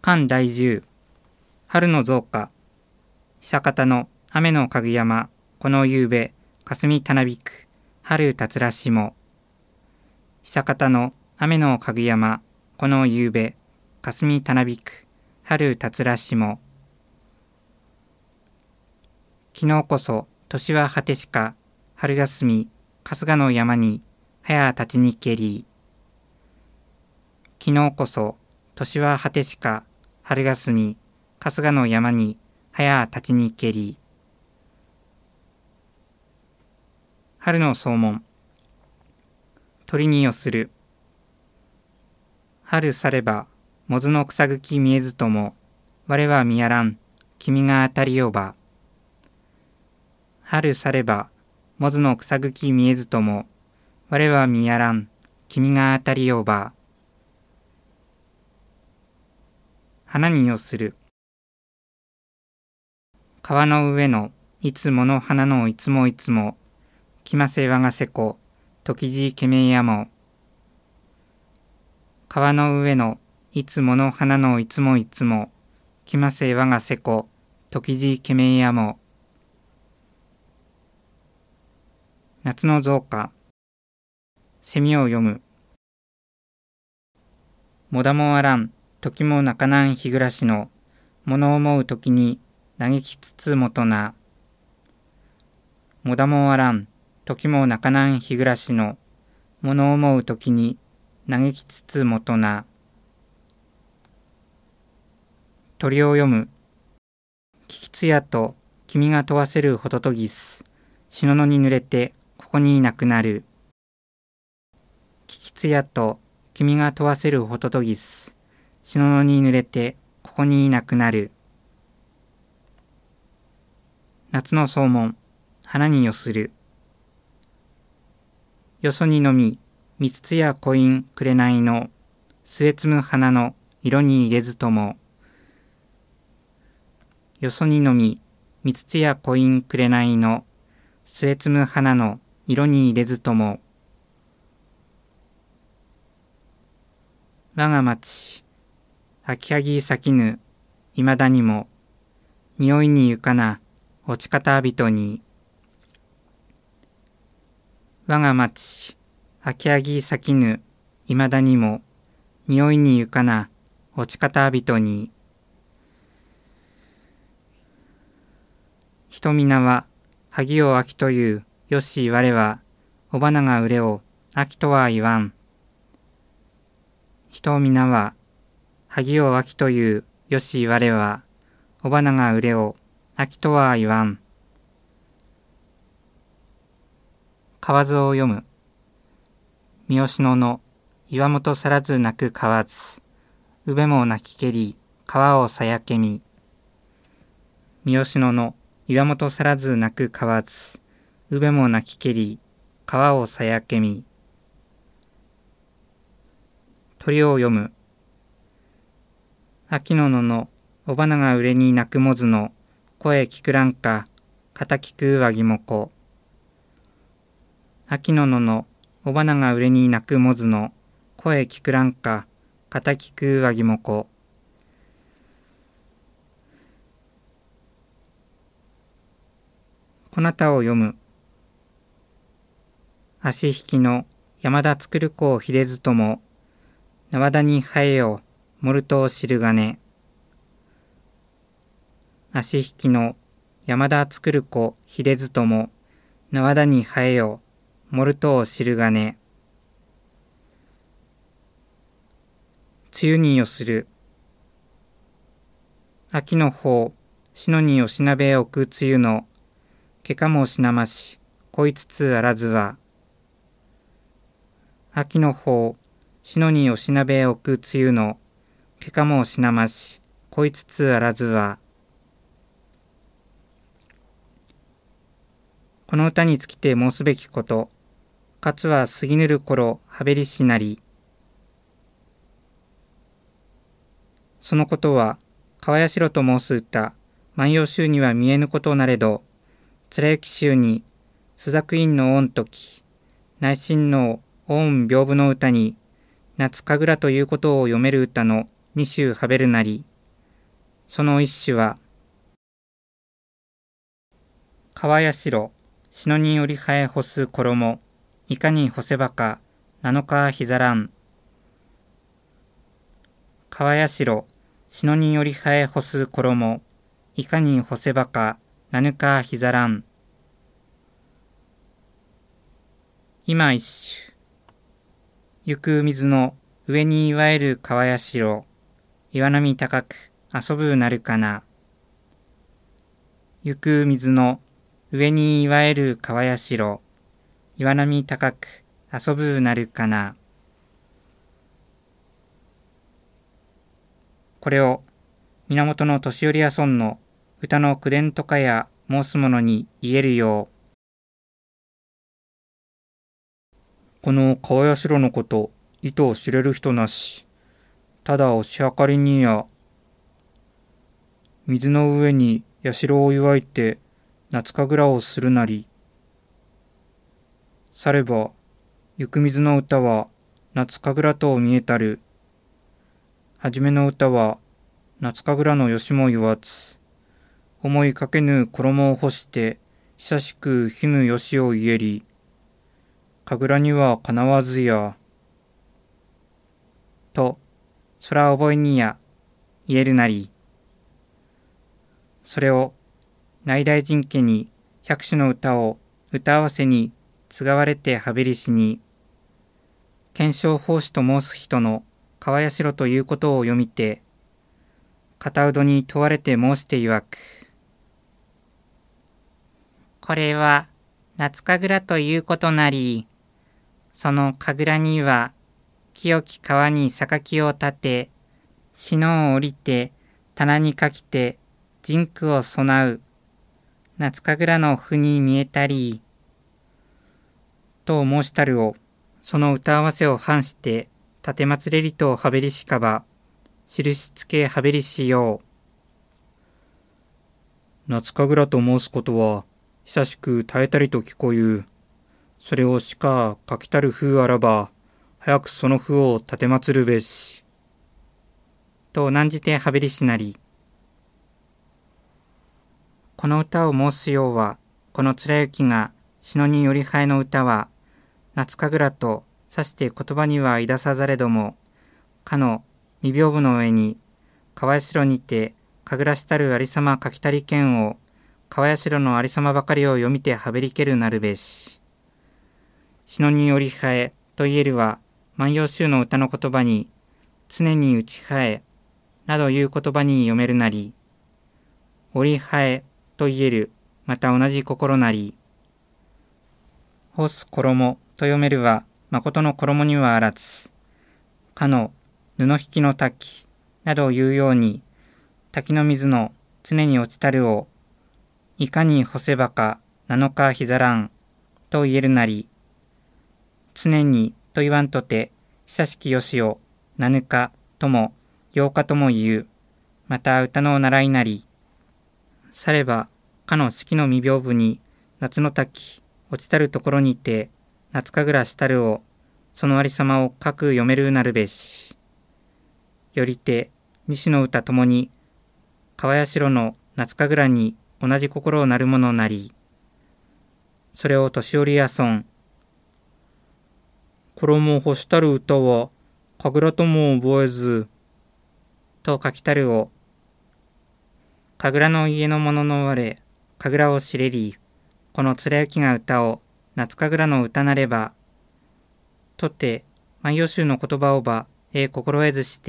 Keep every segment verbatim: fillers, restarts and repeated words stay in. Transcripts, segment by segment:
漢第十。春の増加。久方の雨のかぐやま、この夕べ、霞たなびく、春たつらしも。久方の雨のかぐやま、この夕べ、霞たなびく、春たつらしも。昨日こそ、年は果てしか、春がすみ、春日の山に、はや立ちにけり。昨日こそ、年は果てしか、春がすみ、春日の山に、はや立ちにけり。春の総門。鳥に寄する。春されば、もずの草茎見えずとも、我は見やらん、君が当たりよば。春されば、もずの草茎見えずとも、我は見やらん、君が当たりよば。花に寄する。川の上のいつもの花のいつもいつも、きませ我がせこ、時じけめやも。川の上のいつもの花のいつもいつも、きませ我がせこ、時じけめやも。夏の増加。セミを読む。もだもあらん、時も泣かなん日暮らしの、もの思う時に嘆きつつもとな。もだもあらん、時も泣かなん日暮らしの、もの思う時に嘆きつつもとな。鳥を読む。ききつやと君が問わせるホトトギス、しののに濡れてここにいなくなる。ききつやと君が問わせるホトトギス、しののに濡れてここにいなくなる。夏の総門。花に寄する。よそにのみ、みつつやこいんくれないの、末摘む花の色に入れずとも。よそにのみ、みつつやこいんくれないの、末摘む花の色に入れずとも。我が町、秋はぎ咲きぬ、いまだにも、匂いにゆかな、落ち方人に。我が町、秋はぎ咲きぬ、いまだにも、匂いにゆかな、落ち方人に。人皆は、萩を秋という、よし我は、お花が売れを、秋とは言わん。人皆は、萩を秋という、よし我は、お花が売れを、秋とは言わん。河津を読む。三好野の岩本さらず泣く河津、うべも泣きけり、川をさやけみ。三好野の岩本さらず泣く河津、うべも泣きけり、川をさやけみ。鳥を読む。秋の野のお花が売れに泣くもずの声聞くらんか、肩聞くわぎもこ。秋の野のお花が売れに泣くもずの声聞くらんか、肩聞くわぎもこ。こなたを読む。足引きの山田作る子をひれずとも、縄田に生えよ、もるとを知るがね。足引きの山田作る子ひれずとも、縄田に生えよ、もるとを知るがね。梅雨に寄する。秋の方、篠におしなべ置く梅雨の、けかもしなまし、こいつつあらずは。秋の方、篠におしなべ置く梅雨の、けかもしなまし、こいつつあらずは。この歌につきて申すべきこと、かつは過ぎぬる頃はべりしなり。そのことは、川社と申す歌、万葉集には見えぬことなれど、貫之集に、朱雀院の御時、内心の御屏風の歌に、夏神楽ということを読める歌の二首はべるなり、 その一種は、川社、篠に折り生え干す衣、いかに干せばか、七日ひざらん。川社、篠に折り生え干す衣、いかに干せばか、七日ひざらん。今一種。行く水の上に祝える川社、岩波高く遊ぶなるかな。行く水の上に祝える川社、岩波高く遊ぶなるかな。これを源年寄屋村の歌の口伝とかや申すものに言えるよう。この川社のこと、意図を知れる人なし。ただ押し量りにや、水の上に社を祝いて夏神楽をするなり。されば、行く水の歌は夏神楽と見えたる。はじめの歌は夏神楽のよしも言わず、思いかけぬ衣を干して久しく日ぬよしを言えり。神楽にはかなわずや。と、そら覚えにや、言えるなり。それを、内大臣家に百種の歌を歌合わせに継がわれてはべりしに、検証法師と申す人の川社ということを読みて、片うどに問われて申して曰く。これは、夏神楽ということなり、その神楽には、清き川に榊を立て、篠を降りて、棚にかきて、人句を備う、夏神楽の譜に見えたり、と申したるを、その歌合わせを反して、立てまつれりとはべりしかば、印つけはべりしよう。夏神楽と申すことは、久しく耐えたりと聞こゆう。それをしか書きたる風あらば、早くその風を立てまつるべし。と難じてはべりしなり。この歌を申すようは、この貫之が篠により生えの歌は、夏神楽とさして言葉にはいださざれども、かの未屏風の上に、川社にて神楽したるありさま書きたりけんを、川社のありさまばかりを読みてはべりけるなるべし。篠により生えと言えるは、万葉集の歌の言葉に、常に打ち生え、などいう言葉に読めるなり、折り生えと言える、また同じ心なり、干す衣と読めるは、誠の衣にはあらず、かの布引きの滝、などいうように、滝の水の常に落ちたるを、いかに干せばか七日ひざらん、と言えるなり、常にと言わんとて、久しきよしを七日とも八日とも言う。また歌の習いなり。されば、かの四季の未屏風に夏の滝、落ちたるところにて、夏神楽したるを、そのありさまを書く読めるなるべし。よりて、二種の歌ともに、川社の夏神楽に同じ心をなるものなり。それを年寄りや村、衣を干したる歌は、神楽とも覚えず、と書きたるを、神楽の家の者の我、神楽を知れり、この貫之が歌を、夏神楽の歌なれば、とって、万葉集の言葉をば、ええ心得ずして、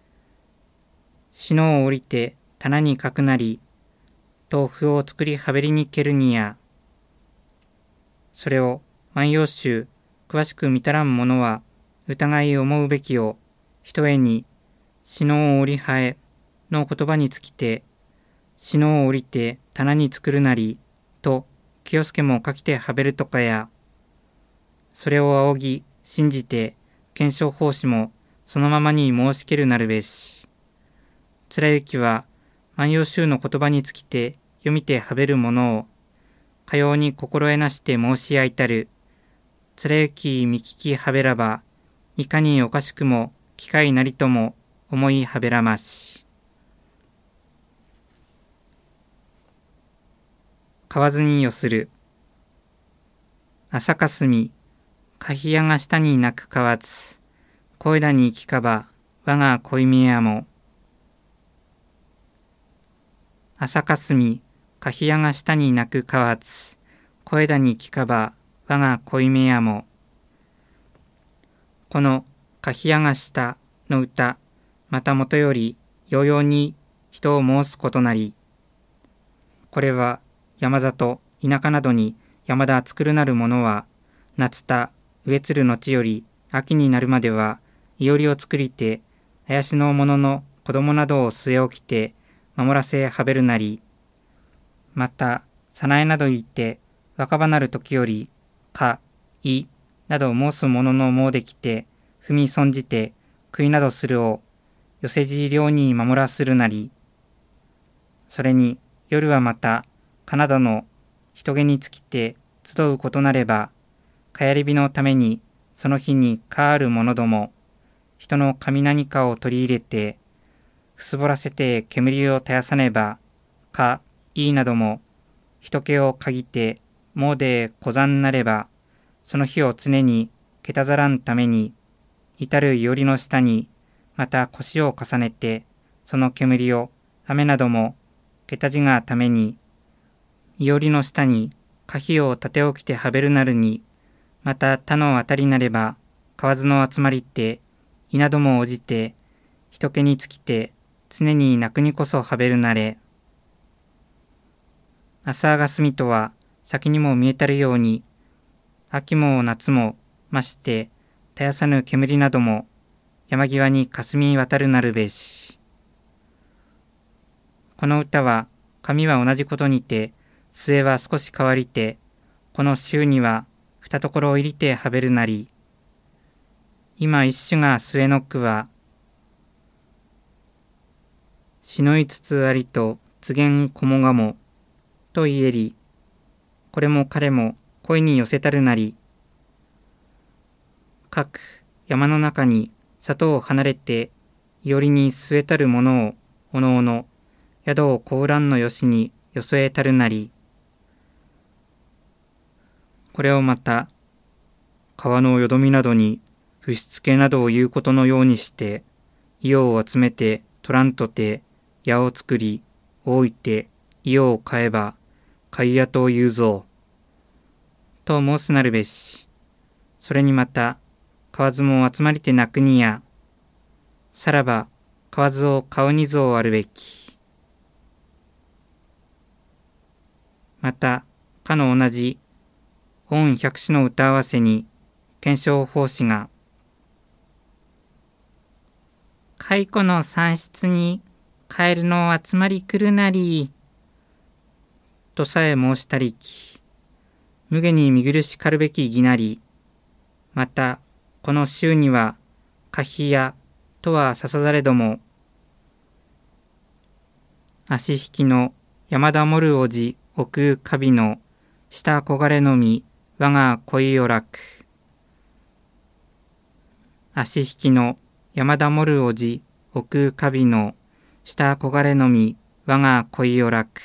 篠を降りて棚に書くなり、豆腐を作りはべりにけるにや。それを万葉集、詳しく見たらん者は、疑い思うべきを、ひとえに、篠を降り生え、の言葉につきて、篠を降りて棚に作るなり、と、清助も書きてはべるとかや。それを仰ぎ、信じて、検証法師も、そのままに申しけるなるべし。貫之は、万葉集の言葉につきて、読みてはべるものを、かように心得なして申し上いたる。貫之見聞きはべらば、いかにおかしくも機会なりとも思いはべらまし。 買わずによする。朝霞、柿屋が下に泣く買わず、小枝に聞かば、我が恋見やも。朝霞、柿屋が下に泣く買わず、小枝に聞かば、我が恋見やも。この柿屋が下の歌、またもとより、ようように人を申すことなり。これは山里、田舎などに山田作るなるものは、夏田、植えつる後より秋になるまでは、いおりを作りて、あやしの者の子供などを据え置きて、守らせはべるなり。また、さなえなど言って、若葉なる時より、か、い、など申す者のもうできて、踏み損じて、食いなどするを、寄せじ領に守らするなり。それに、夜はまた、カナダの人気につきて集うことなれば、かやり火のために、その日にかある者ども、人の神何かを取り入れて、ふすぼらせて煙を絶やさねば、か、いいなども、人気をかぎて、もうで小山なれば、その日を常にけたざらんために、至るいおりの下に、また腰を重ねて、その煙を、雨なども、けたじがために、いおりの下に、可否を立て置きてはべるなるに、また他のあたりなれば、河津の集まりって、稲どもをおじて、人気につきて、常に泣くにこそはべるなれ。朝がすみとは、先にも見えたるように、秋も夏も、まして、絶やさぬ煙なども、山際に霞み渡るなるべし。この歌は、紙は同じことにて、末は少し変わりて、この週には、二ところを入りてはべるなり。今一種が末の句は、しのいつつありと、つげんこもがも、と言えり、これも彼も恋に寄せたるなり。各山の中に里を離れて、いおりに据えたるものを、おのおの、宿をこらんのよしによそえたるなり。これをまた、川のよどみなどに、不しつけなどを言うことのようにして、伊予を集めて取らんとて、矢を作り、置いて、伊予を買えば、買い屋と言うぞ。と申すなるべし。それにまた、河津も集まりて泣くにや。さらば、河津を顔にぞあるべき。また、かの同じ、御百種の歌合わせに、検証法師が、蚕の産室にカエルの集まり来るなり、とさえ申したりき、無下に見苦しかるべき義なり、また、この週には、可否や、とはささざれども、足引きの山田もるおじ奥カビの下こがれのみ我が恋を楽。足引きの山田もるおじ奥カビの下こがれのみ我が恋を楽。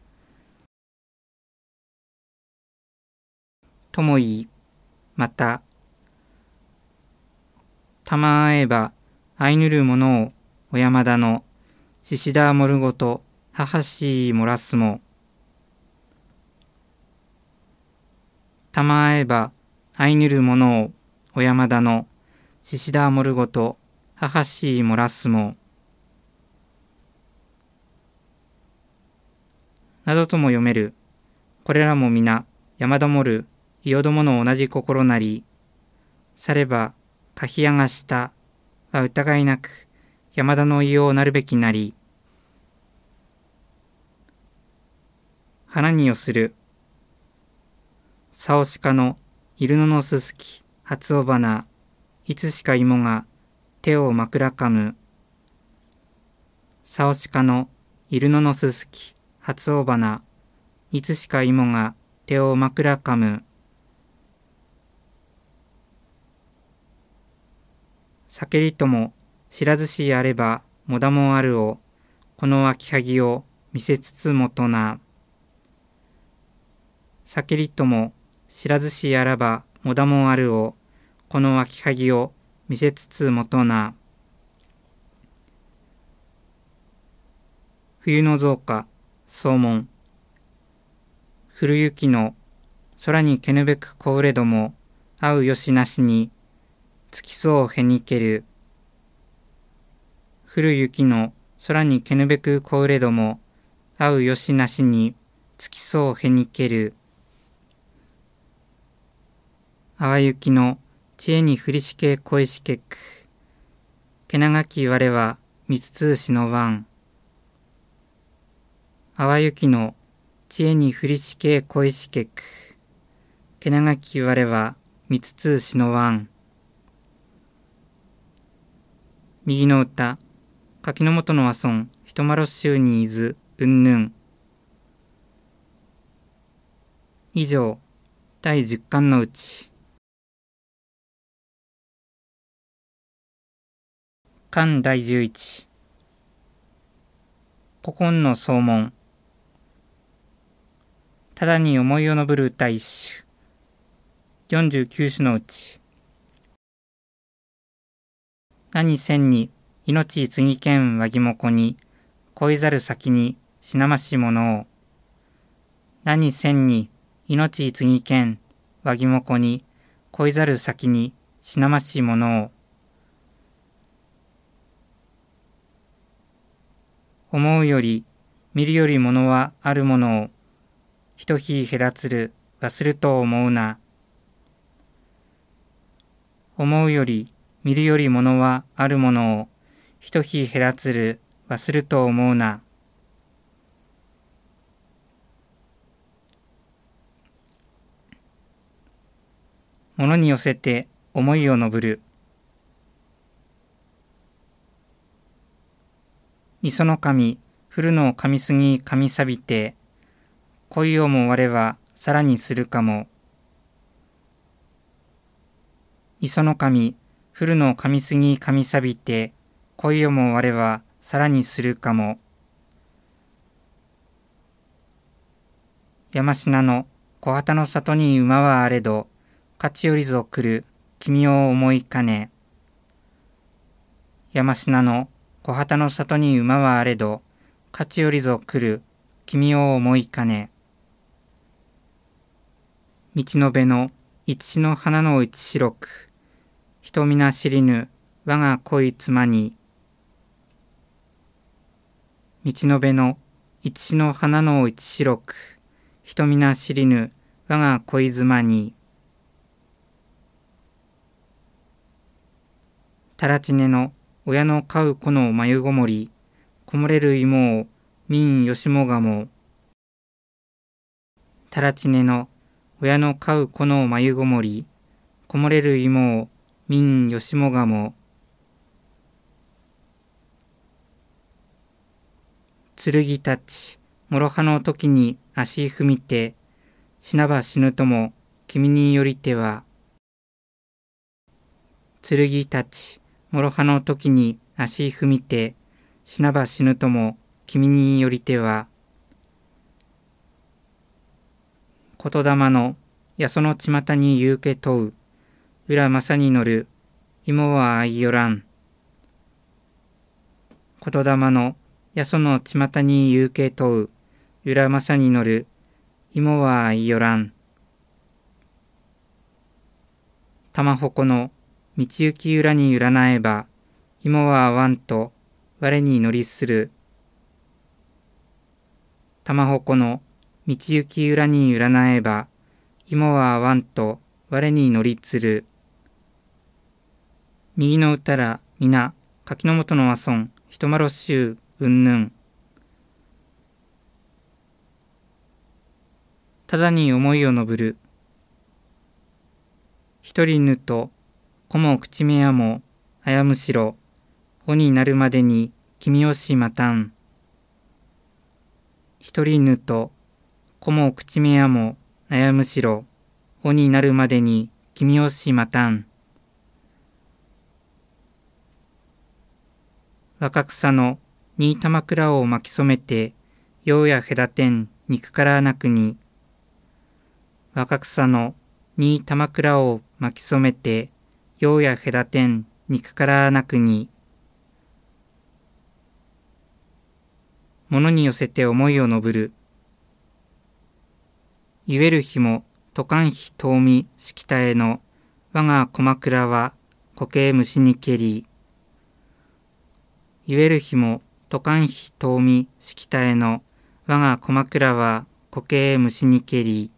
とも言い、また、たまあえばあいぬるものをお山田のししだもるごと母しもらすも。たまあえばあいぬるものをお山田のししだもるごと母しもらすも。などとも読める。これらも皆山田もるいよどもの同じ心なり。さればかひやがしたは疑いなく山田の意をなるべきなり。花によする。さおしかのいるののすすき初お花。いつしか芋が手を枕かむ。さおしかのいるののすすき初お花。いつしか芋が手を枕かむ。酒りとも知らずしあればもだもあるを、この秋はぎを見せつつもとな。 酒りとも知らずしあらばもだもあるを、この秋はぎを見せつつもとな。冬の増加、草門。降る雪の空にけぬべくこうれども、会うよしなしに、月そうへにける。降る雪の空にけぬべくこうれども、会うよしなしに、月そうへにける。あわゆきの知恵にふりしけ恋しけく。けながき我はみつつしのわん。あわゆきの知恵にふりしけ恋しけく。けながき我はみつつしのわん。右の歌、柿の本の和村、ひとまろしゅうにいず、うんぬん。以上、だいじゅっかんのうち。巻だいじゅういち。古今の草門。ただに思いをのぶる歌一首。よんじゅうきゅうしゅのうち。何千に命継ぎけんわぎもこに、恋ざる先にしなましものを。何千に命継ぎけんわぎもこに、恋ざる先にしなましものを。思うより見るよりものはあるものを、ひとひへらつる忘ると思うな。思うより見るよりものはあるものを、ひとひへらつる忘ると思うな。ものに寄せて思いをのぶる。磯の神、降るの神すぎ神さびて、恋をも我はさらにするかも。磯の神、降るの神すぎ神さびて、恋をも我はさらにするかも。山科の小畑の里に馬はあれど、勝ちよりぞ来る君を思いかね。山科の小畑の里に馬はあれど、勝ちよりぞ来る君を思いかね。道の辺の一枝の花の内白く、人皆知りぬ我が恋妻に。道の辺の一枝の花の内白く、人皆知りぬ我が恋妻に。たらちねの親の飼う子の眉ごもり、こもれる芋を民よしもがも。たらちねの親の飼う子の眉ごもり、こもれる芋を民よしもがも。剣たち、もろはの時に足踏みて、死なば死ぬとも君によりては。剣たち、もろはの時に足踏みて、死なば死ぬとも君によりては。言霊のやそのちまたに言うけ問う、裏まさに乗る、芋はあいよらん。言霊のやそのちまたに言うけ問う、裏まさに乗る、芋はあいよらん。玉鉾の道行き裏に占えば、芋はあわんと我に乗りする。玉鉾の道行き裏に占えば、芋はあわんと我に乗りつる。右の歌ら皆、柿の本の和村、ひとまろしゅう、うんぬん。ただに思いをのぶる。一人ぬと、こも口目やも、あやむしろ、おになるまでに君をしまたん。一人ぬと、こも口目やも、あやむしろ、おになるまでに君をしまたん。若草の新玉倉を巻き染めて、ようや隔てん肉からなくに。 若草のに玉倉を巻き染めて、ようや隔てん肉からなくに、物に寄せて思いを述ぶる。ゆえる日も渡韓日遠見しきたえの、我が駒倉は固形虫にけり。ゆえる日も渡韓日遠見しきたえの、我が駒倉は固形虫にけり。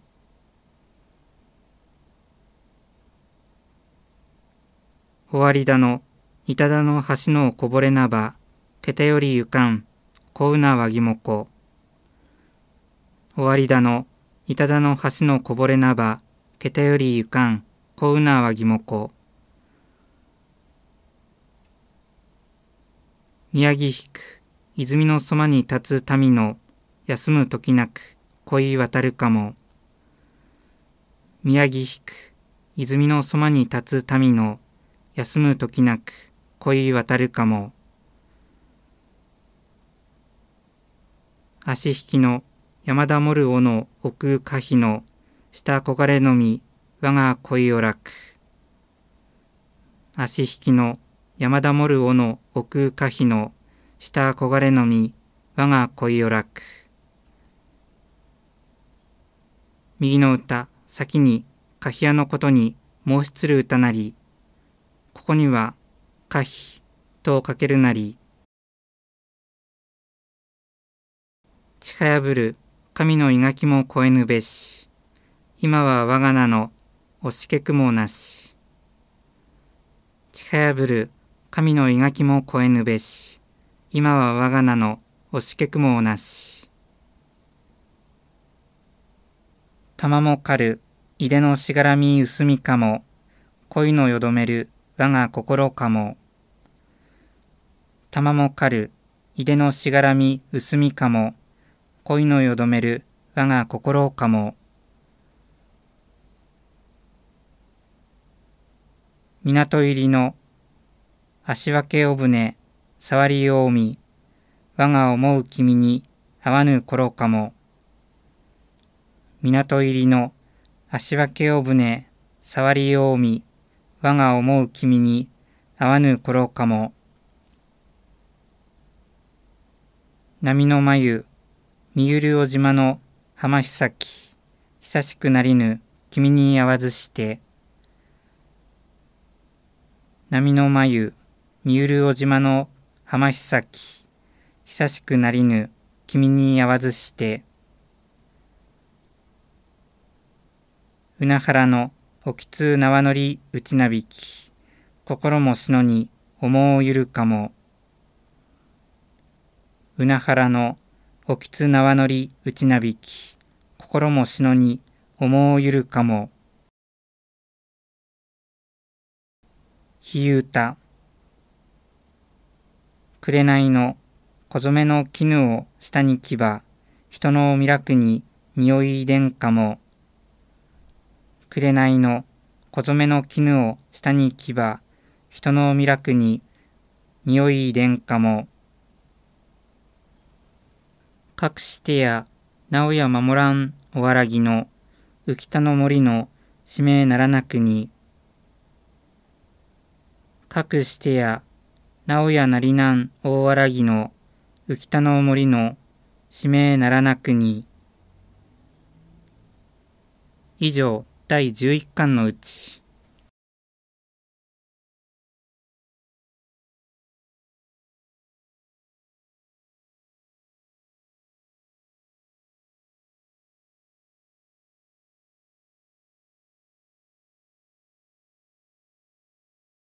終わりだの、いただの橋のこぼれなば、けたよりゆかん、こうなわぎもこ。終わりだの、いただの橋のこぼれなば、けたよりゆかん、こうなわぎもこ。宮城引く、泉のそばに立つ民の、休む時なく、恋渡るかも。宮城引く、泉のそばに立つ民の、休む時なく恋渡るかも。足引きの山田もるおの奥可否の下憧れのみ我が恋を楽。足引きの山田もるおの奥可否の下憧れのみ我が恋を楽。右の歌先に可否屋のことに申しつる歌なり。ここには、可否とかけるなり。近破る神のいがきも超えぬべし。今は我が名の惜しけくもなし。近破る神のいがきも超えぬべし。今は我が名の惜しけくもなし。玉も狩る、いでのしがらみ薄みかも。恋のよどめる、我が心かも。玉も狩る、いでのしがらみ薄みかも。恋のよどめる、我が心かも。港入りの、足分けお船、触りようみ。我が思う君に会わぬ頃かも。港入りの、足分けお船、触りようみ。我が思う君に会わぬ頃かも。波の眉、見ゆるお島の浜ひさき、久しくなりぬ君に会わずして。波の眉、見ゆるお島の浜ひさき、久しくなりぬ君に会わずして。うなはらのおきつ縄乗りうちなびき、心もしのに思うゆるかも。うなはらのおきつ縄乗りうちなびき、心もしのに思うゆるかも。ひゆうた。くれないの小染めの絹を下に着ば、人のみらくに匂いでんかも。くれないの小染めの絹を下に着ば、人のみらくに匂いでんかも。かくしてやなおや守らんおわらぎの浮田の森のしめならなくに。かくしてやなおやなりなんおわらぎの浮田の森のしめならなくに。以上だいじゅういっかんのうち